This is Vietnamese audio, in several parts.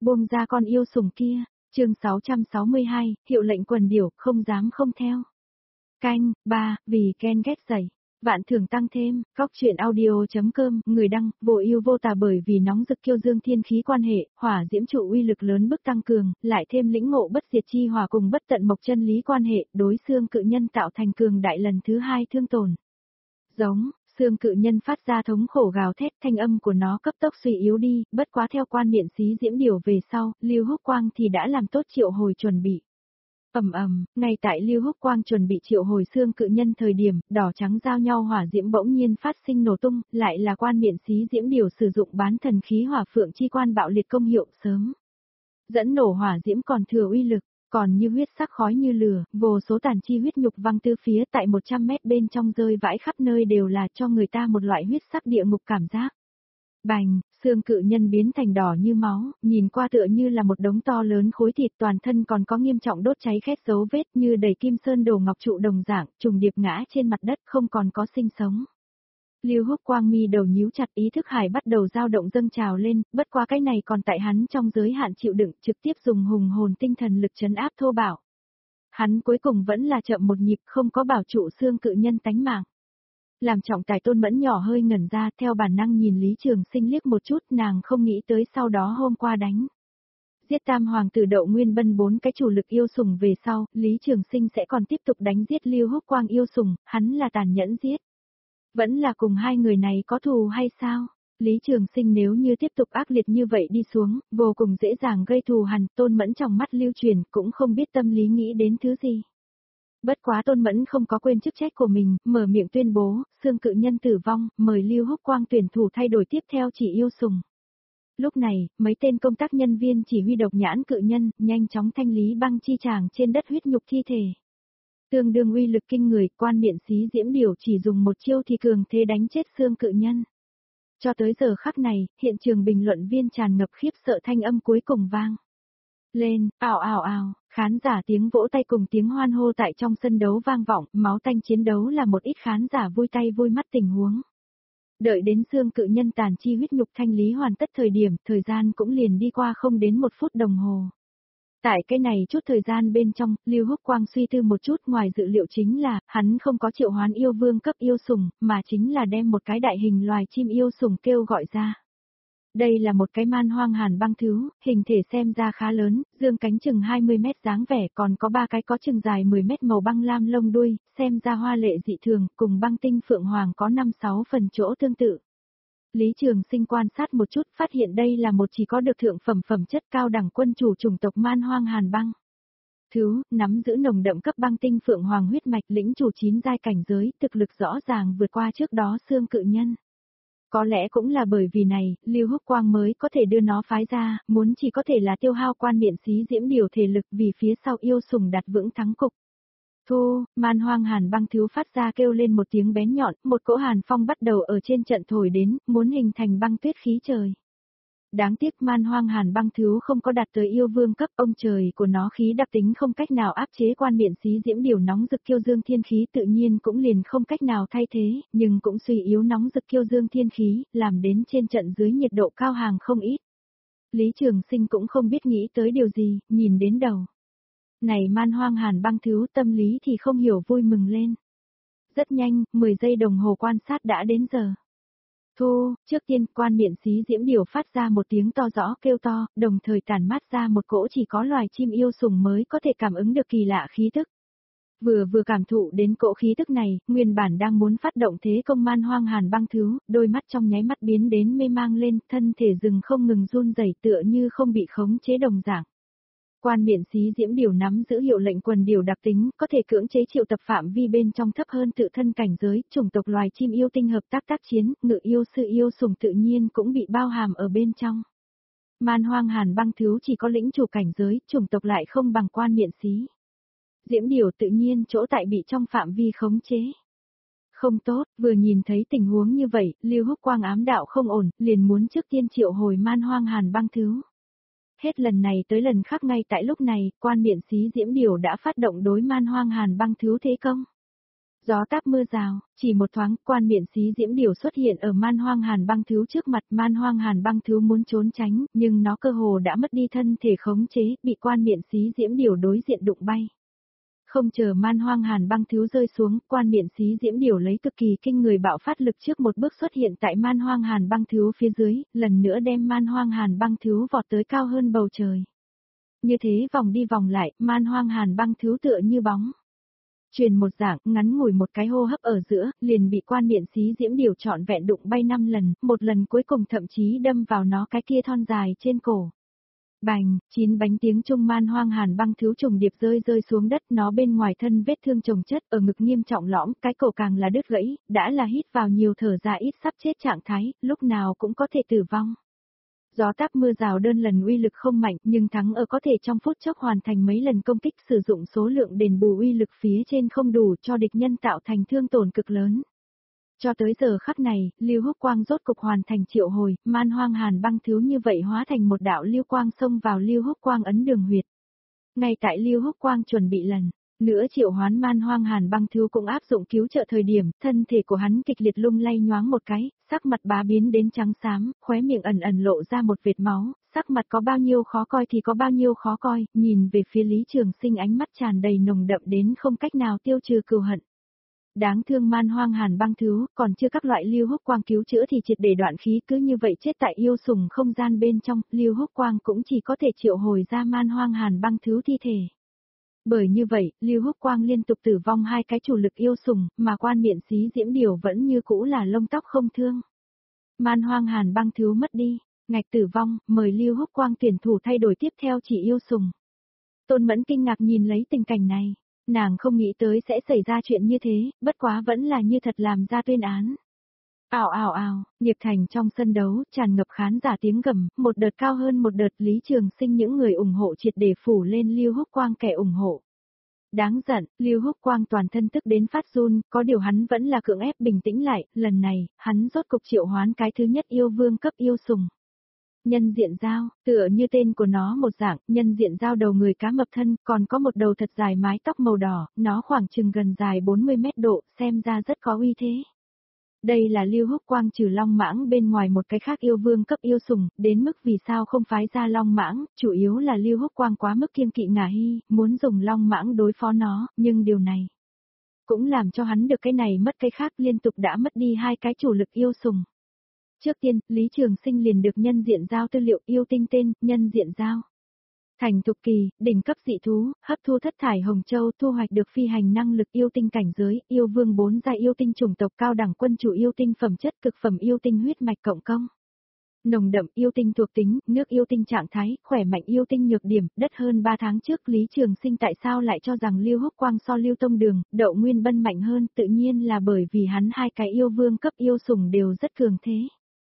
Buông ra con yêu sủng kia, chương 662, hiệu lệnh quần điểu, không dám không theo. Canh, 3, vì Ken ghét dậy. Vạn thưởng tăng thêm, góc truyện audio.com, người đăng, vô ưu vô tà bởi vì nóng rực kiêu dương thiên khí quan hệ, hỏa diễm trụ uy lực lớn bức tăng cường, lại thêm lĩnh ngộ bất diệt chi hỏa cùng bất tận mộc chân lý quan hệ, đối xương cự nhân tạo thành cường đại lần thứ 2 thương tổn. Giống, xương cự nhân phát ra thống khổ gào thét, thanh âm của nó cấp tốc suy yếu đi, bất quá theo quan miện xí diễm điều về sau, Lưu Húc Quang thì đã làm tốt triệu hồi chuẩn bị. Ngay tại Lưu Húc Quang chuẩn bị triệu hồi xương cự nhân thời điểm, đỏ trắng giao nhau hỏa diễm bỗng nhiên phát sinh nổ tung, lại là quan miện xí diễm điều sử dụng bán thần khí hỏa phượng chi quan bạo liệt công hiệu sớm. Dẫn nổ hỏa diễm còn thừa uy lực, còn như huyết sắc khói như lửa, vô số tàn chi huyết nhục văng từ phía tại 100 mét bên trong rơi vãi khắp nơi đều là cho người ta một loại huyết sắc địa ngục cảm giác. Bành, xương cự nhân biến thành đỏ như máu, nhìn qua tựa như là một đống to lớn khối thịt, toàn thân còn có nghiêm trọng đốt cháy khét dấu vết như đầy kim sơn đồ ngọc trụ đồng dạng, trùng điệp ngã trên mặt đất không còn có sinh sống. Lưu Húc Quang mi đầu nhíu chặt, ý thức hải bắt đầu dao động dâng trào lên, bất quá cái này còn tại hắn trong giới hạn chịu đựng, trực tiếp dùng hùng hồn tinh thần lực trấn áp thô bạo. Hắn cuối cùng vẫn là chậm một nhịp, không có bảo trụ xương cự nhân tánh mạng. Làm trọng tài Tôn Mẫn nhỏ hơi ngẩn ra, theo bản năng nhìn Lý Trường Sinh liếc một chút, nàng không nghĩ tới sau đó hôm qua đánh. Giết tam hoàng tử Đậu Nguyên Bân 4 cái chủ lực yêu sủng về sau, Lý Trường Sinh sẽ còn tiếp tục đánh giết Lưu Húc Quang yêu sủng, hắn là tàn nhẫn giết. Vẫn là cùng hai người này có thù hay sao? Lý Trường Sinh nếu như tiếp tục ác liệt như vậy đi xuống, vô cùng dễ dàng gây thù hằn, Tôn Mẫn trong mắt lưu truyền, cũng không biết tâm lý nghĩ đến thứ gì. Bất quá Tôn Mẫn không có quên chức trách của mình, mở miệng tuyên bố, xương cự nhân tử vong, mời Lưu Húc Quang tuyển thủ thay đổi tiếp theo chỉ yêu sủng. Lúc này, mấy tên công tác nhân viên chỉ huy độc nhãn cự nhân, nhanh chóng thanh lý băng chi tràng trên đất huyết nhục thi thể. Tương đương uy lực kinh người, quan miện xí diễm điều chỉ dùng một chiêu thì cường thế đánh chết xương cự nhân. Cho tới giờ khắc này, hiện trường bình luận viên tràn ngập khiếp sợ, thanh âm cuối cùng vang lên, ào ào ào, khán giả tiếng vỗ tay cùng tiếng hoan hô tại trong sân đấu vang vọng, máu tanh chiến đấu là một ít khán giả vui tay vui mắt tình huống. Đợi đến xương cự nhân tàn chi huyết nhục thanh lý hoàn tất thời điểm, thời gian cũng liền đi qua không đến 1 phút đồng hồ. Tại cái này chút thời gian bên trong, Lưu Húc Quang suy tư một chút, ngoài dự liệu chính là, hắn không có triệu hoán yêu vương cấp yêu sủng, mà chính là đem một cái đại hình loài chim yêu sủng kêu gọi ra. Đây là một cái man hoang hàn băng thú, hình thể xem ra khá lớn, dương cánh chừng 20 mét dáng vẻ, còn có 3 cái có chừng dài 10 mét màu băng lam lông đuôi, xem ra hoa lệ dị thường, cùng băng tinh phượng hoàng có 5-6 phần chỗ tương tự. Lý Trường Sinh quan sát một chút, phát hiện đây là một chỉ có được thượng phẩm chất cao đẳng quân chủ chủng tộc man hoang hàn băng. Thú, nắm giữ nồng đậm cấp băng tinh phượng hoàng huyết mạch, lĩnh chủ 9 giai cảnh giới, thực lực rõ ràng vượt qua trước đó xương cự nhân. Có lẽ cũng là bởi vì này, Lưu Húc Quang mới có thể đưa nó phái ra, muốn chỉ có thể là tiêu hao quan miện xí diễm điều thể lực vì phía sau yêu sủng đặt vững thắng cục. Thu, man hoang hàn băng thiếu phát ra kêu lên một tiếng bén nhọn, một cỗ hàn phong bắt đầu ở trên trận thổi đến, muốn hình thành băng tuyết khí trời. Đáng tiếc man hoang hàn băng thiếu không có đạt tới yêu vương cấp, ông trời của nó khí đặc tính không cách nào áp chế quan miện xí diễm điều nóng rực kiêu dương thiên khí, tự nhiên cũng liền không cách nào thay thế, nhưng cũng suy yếu nóng rực kiêu dương thiên khí, làm đến trên trận dưới nhiệt độ cao hàng không ít. Lý Trường Sinh cũng không biết nghĩ tới điều gì, nhìn đến đầu. Này man hoang hàn băng thiếu, tâm lý thì không hiểu vui mừng lên. Rất nhanh, 10 giây đồng hồ quan sát đã đến giờ. Thu, trước tiên quan miện xí diễm điều phát ra một tiếng to rõ kêu to, đồng thời tản mát ra một cỗ chỉ có loài chim yêu sủng mới có thể cảm ứng được kỳ lạ khí tức. Vừa cảm thụ đến cỗ khí tức này, nguyên bản đang muốn phát động thế công man hoang hàn băng thứ, đôi mắt trong nháy mắt biến đến mê mang lên, thân thể rừng không ngừng run rẩy tựa như không bị khống chế đồng dạng. Quan miện xí diễm điều nắm giữ hiệu lệnh quần điều đặc tính, có thể cưỡng chế triệu tập phạm vi bên trong thấp hơn tự thân cảnh giới, chủng tộc loài chim yêu tinh hợp tác tác chiến, ngự yêu sư yêu sủng tự nhiên cũng bị bao hàm ở bên trong. Man hoang hàn băng thiếu chỉ có lĩnh chủ cảnh giới, chủng tộc lại không bằng quan miện xí diễm điều, tự nhiên chỗ tại bị trong phạm vi khống chế. Không tốt, vừa nhìn thấy tình huống như vậy, Lưu Húc Quang ám đạo không ổn, liền muốn trước tiên triệu hồi man hoang hàn băng thiếu. Hết lần này tới lần khác, ngay tại lúc này, quan miện xí diễm điều đã phát động đối man hoang hàn băng thiếu thế công. Gió táp mưa rào, chỉ một thoáng, quan miện xí diễm điểu xuất hiện ở Man Hoang Hàn Băng Thứu trước mặt. Man Hoang Hàn Băng Thứu muốn trốn tránh, nhưng nó cơ hồ đã mất đi thân thể khống chế, bị quan miện xí diễm điểu đối diện đụng bay. Không chờ Man Hoang Hàn Băng Thứu rơi xuống, quan miện xí diễm điểu lấy cực kỳ kinh người bạo phát lực trước một bước xuất hiện tại Man Hoang Hàn Băng Thứu phía dưới, lần nữa đem Man Hoang Hàn Băng Thứu vọt tới cao hơn bầu trời. Như thế vòng đi vòng lại, Man Hoang Hàn Băng Thứu tựa như bóng. Truyền một dạng, ngắn ngủi một cái hô hấp ở giữa, liền bị quan miện xí diễm điểu trọn vẹn đụng bay 5 lần, một lần cuối cùng thậm chí đâm vào nó cái kia thon dài trên cổ. Bành, 9 bánh tiếng trung Man Hoang Hàn Băng Thứu trùng điệp rơi xuống đất, nó bên ngoài thân vết thương chồng chất, ở ngực nghiêm trọng lõm, cái cổ càng là đứt gãy, đã là hít vào nhiều thở ra ít sắp chết trạng thái, lúc nào cũng có thể tử vong. Gió táp mưa rào đơn lần uy lực không mạnh, nhưng thắng ở có thể trong phút chốc hoàn thành mấy lần công kích, sử dụng số lượng đền bù uy lực phía trên không đủ cho địch nhân tạo thành thương tổn cực lớn. Cho tới giờ khắc này, Lưu Húc Quang rốt cục hoàn thành triệu hồi, Man Hoang Hàn Băng Thứu như vậy hóa thành một đạo lưu quang xông vào Lưu Húc Quang ấn đường huyệt. Ngay tại Lưu Húc Quang chuẩn bị lần nữa triệu hoán Man Hoang Hàn Băng Thứu cũng áp dụng cứu trợ thời điểm, thân thể của hắn kịch liệt lung lay nhoáng một cái, sắc mặt bá biến đến trắng xám, khóe miệng ẩn ẩn lộ ra một vệt máu, sắc mặt có bao nhiêu khó coi thì có bao nhiêu khó coi, nhìn về phía Lý Trường Sinh ánh mắt tràn đầy nồng đậm đến không cách nào tiêu trừ cừu hận. Đáng thương Man Hoang Hàn Băng Thứu, còn chưa các loại Lưu Húc Quang cứu chữa thì triệt để đoạn khí, cứ như vậy chết tại yêu sủng không gian bên trong, Lưu Húc Quang cũng chỉ có thể triệu hồi ra Man Hoang Hàn Băng Thứu thi thể. Bởi như vậy, Lưu Húc Quang liên tục tử vong hai cái chủ lực yêu sủng, mà quan miện xí diễm điểu vẫn như cũ là lông tóc không thương. Man Hoang Hàn Băng Thứu mất đi, ngạch tử vong, mời Lưu Húc Quang tuyển thủ thay đổi tiếp theo chỉ yêu sủng. Tôn Mẫn kinh ngạc nhìn lấy tình cảnh này. Nàng không nghĩ tới sẽ xảy ra chuyện như thế, bất quá vẫn là như thật làm ra tuyên án. Ào ào ào, Nghiệp Thành trong sân đấu, tràn ngập khán giả tiếng gầm, một đợt cao hơn một đợt, Lý Trường Sinh những người ủng hộ triệt để phủ lên Lưu Húc Quang kẻ ủng hộ. Đáng giận, Lưu Húc Quang toàn thân tức đến phát run, có điều hắn vẫn là cưỡng ép bình tĩnh lại, lần này, hắn rốt cục triệu hoán cái thứ nhất yêu vương cấp yêu sủng. Nhân diện dao, tựa như tên của nó một dạng, nhân diện dao đầu người cá mập thân, còn có một đầu thật dài mái tóc màu đỏ, nó khoảng chừng gần dài 40 mét độ, xem ra rất có uy thế. Đây là Lưu Húc Quang trừ Long Mãng bên ngoài một cái khác yêu vương cấp yêu sủng, đến mức vì sao không phái ra Long Mãng, chủ yếu là Lưu Húc Quang quá mức kiêng kỵ Ngả Hy, muốn dùng Long Mãng đối phó nó, nhưng điều này cũng làm cho hắn được cái này mất cái khác, liên tục đã mất đi hai cái chủ lực yêu sủng. Trước tiên, Lý Trường Sinh liền được nhân diện giao tư liệu yêu tinh tên, nhân diện giao. Thành thục kỳ, đỉnh cấp dị thú, hấp thu thất thải hồng châu, thu hoạch được phi hành năng lực yêu tinh cảnh giới, yêu vương 4 giai yêu tinh chủng tộc cao đẳng quân chủ yêu tinh phẩm chất cực phẩm yêu tinh huyết mạch cộng công. Nồng đậm yêu tinh thuộc tính, nước yêu tinh trạng thái, khỏe mạnh yêu tinh nhược điểm, đất hơn 3 tháng trước Lý Trường Sinh tại sao lại cho rằng Lưu Húc Quang so Lưu Tông Đường, Đậu Nguyên Bân mạnh hơn, tự nhiên là bởi vì hắn hai cái yêu vương cấp yêu sủng đều rất cường thế.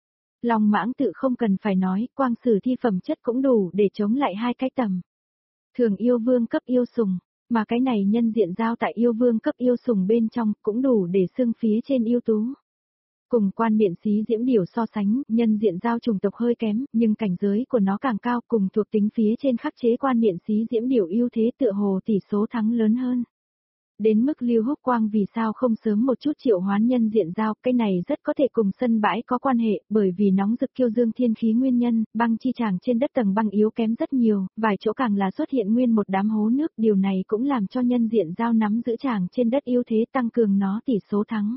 Long Mãng tự không cần phải nói, quang sử thi phẩm chất cũng đủ để chống lại hai cái tầm. Thường yêu vương cấp yêu sủng, mà cái này nhân diện giao tại yêu vương cấp yêu sủng bên trong cũng đủ để xưng phía trên yêu tú. Cùng quan miện xí diễm điểu so sánh, nhân diện giao chủng tộc hơi kém, nhưng cảnh giới của nó càng cao, cùng thuộc tính phía trên khắc chế quan miện xí diễm điểu ưu thế tựa hồ tỷ số thắng lớn hơn. Đến mức Lưu Húc Quang vì sao không sớm một chút triệu hoán nhân diện giao, cái này rất có thể cùng sân bãi có quan hệ, bởi vì nóng rực kiêu dương thiên khí nguyên nhân, băng chi tràng trên đất tầng băng yếu kém rất nhiều, vài chỗ càng là xuất hiện nguyên một đám hố nước, điều này cũng làm cho nhân diện giao nắm giữ tràng trên đất ưu thế tăng cường nó tỷ số thắng.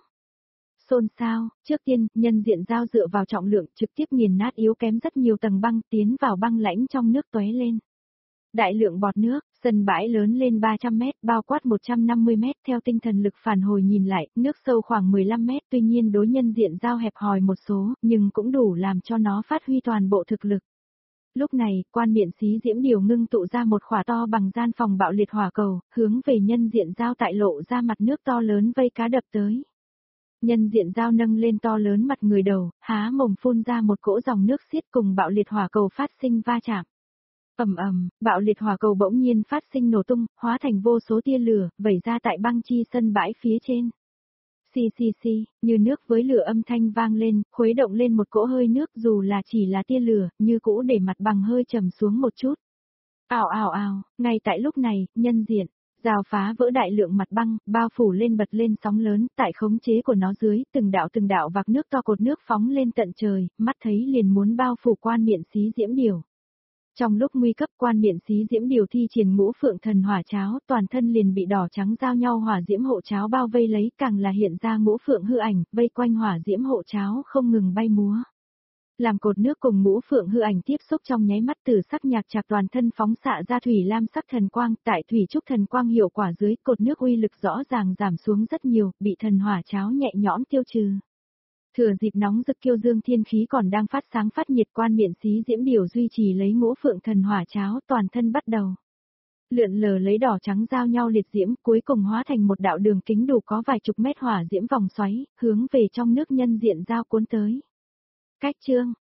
Xôn xao, trước tiên, nhân diện giao dựa vào trọng lượng trực tiếp nghiền nát yếu kém rất nhiều tầng băng, tiến vào băng lãnh trong nước tóe lên. Đại lượng bọt nước, sân bãi lớn lên 300 mét, bao quát 150 mét, theo tinh thần lực phản hồi nhìn lại, nước sâu khoảng 15 mét, tuy nhiên đối nhân diện giao hẹp hòi một số, nhưng cũng đủ làm cho nó phát huy toàn bộ thực lực. Lúc này, quan miện xí diễm điều ngưng tụ ra một khỏa to bằng gian phòng bạo liệt hỏa cầu, hướng về nhân diện giao tại lộ ra mặt nước to lớn vây cá đập tới. Nhân diện giao nâng lên to lớn mặt người đầu, há mồm phun ra một cỗ dòng nước xiết cùng bạo liệt hỏa cầu phát sinh va chạm. Ầm ầm, bạo liệt hỏa cầu bỗng nhiên phát sinh nổ tung, hóa thành vô số tia lửa, vẩy ra tại băng chi sân bãi phía trên. Xì xì xì, như nước với lửa âm thanh vang lên, khuấy động lên một cỗ hơi nước dù là chỉ là tia lửa, như cũ để mặt bằng hơi trầm xuống một chút. Ào ào ào, ngay tại lúc này, nhân diện Giao phá vỡ đại lượng mặt băng, bao phủ lên bật lên sóng lớn, tại khống chế của nó dưới, từng đạo vạc nước to cột nước phóng lên tận trời, mắt thấy liền muốn bao phủ quan miện xí diễm điều. Trong lúc nguy cấp quan miện xí diễm điều thi triển ngũ phượng thần hỏa cháo, toàn thân liền bị đỏ trắng giao nhau hỏa diễm hộ cháo bao vây lấy, càng là hiện ra ngũ phượng hư ảnh, vây quanh hỏa diễm hộ cháo không ngừng bay múa. Làm cột nước cùng ngũ phượng hư ảnh tiếp xúc trong nháy mắt, từ sắc nhạc trạc toàn thân phóng xạ ra thủy lam sắc thần quang, tại thủy trúc thần quang hiệu quả dưới, cột nước uy lực rõ ràng giảm xuống rất nhiều, bị thần hỏa cháo nhẹ nhõm tiêu trừ. Thừa dịp nóng rực kiêu dương thiên khí còn đang phát sáng phát nhiệt, quan miện xí diễm điều duy trì lấy ngũ phượng thần hỏa cháo, toàn thân bắt đầu lượn lờ lấy đỏ trắng giao nhau liệt diễm, cuối cùng hóa thành một đạo đường kính đủ có vài chục mét hỏa diễm vòng xoáy, hướng về trong nước nhân diện giao cuốn tới. Cách chương